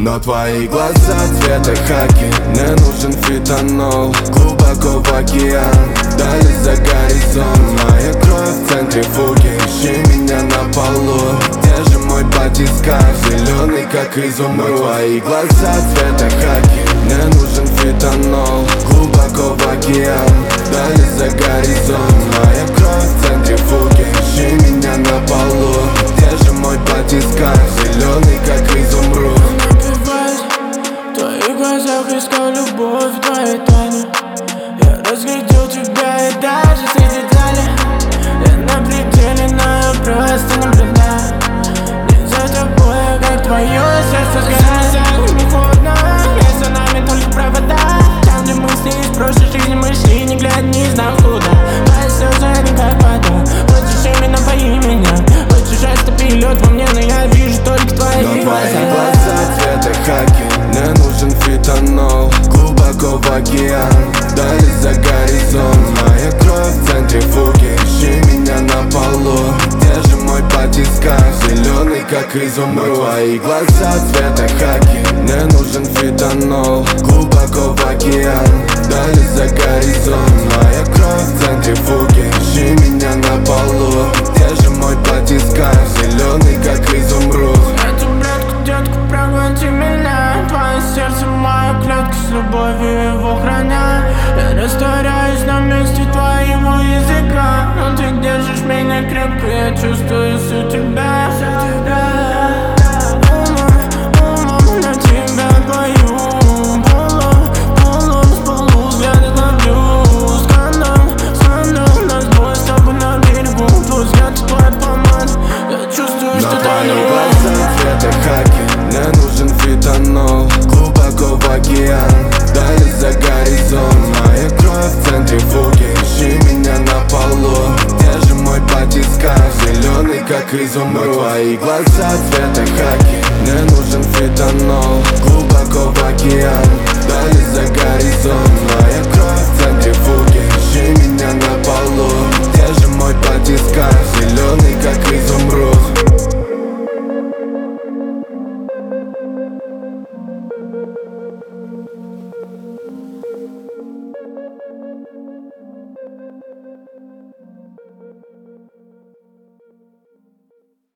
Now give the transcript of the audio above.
Но твои глаза цвета хаки, мне нужен фитонол. Глубоко в океан, дали за горизонт. Моя кровь в центрифуге, ищи меня на полу. Где же мой батискаф, зеленый как изумруд. Но твои глаза цвета хаки, мне нужен фитонол. Глубоко в океан, дали за горизонт. Моя кровь в центрифуге, ищи меня на полу. Где же мой батискаф, зеленый как изумруд. В твоих глазах искал любовь, твои тайны. Я разглядел тебя и даже среди дали. Я на пределе, но я просто наблюдаю. Не за тобой, как твое сердце сгорает. Не холодно, лес за нами только провода. Там, где мы с ней из прошлой жизни мы шли, не глядя, не знал куда. Твои слезы, они как вода. Хочешь именно пойми меня. Хочешь растопи лед во мне, но я вижу только твои глаза. Но твои глаза цвета хаки, мне нужен фитонол. Глубоко в океан, дали за горизонт. Моя кровь в центрифуге, ищи меня на полу. Где же мой батискаф, зеленый как изумруд. Но твои глаза цвета хаки, мне нужен фитонол. Глубоко в океан, дали за горизонт. Моя кровь в центрифуге, ищи меня на полу. Где же мой батискаф, зеленый как изумруд. Эту братку, детку, прогоните меня. Твое сердце, моя клетка, с любовью его храня. Я растворяюсь на месте твоего языка. Но ты держишь меня крепко, я чувствую всю тебя. Умом на тебя пою. Полом с полу взгляд ловлю. Скандал, нас двое с тобой на берегу. Твой взгляд, твой помад. Я чувствую, что твои глаза цвета хаки, мне нужен фитонол. Глубоко в океан, дали за горизонт. Моя кровь в центрифуге, ищи меня на полу. Где же мой батискаф, зеленый как изумруд. Но твои глаза цвета хаки, мне нужен фитонол. Глубоко в океан,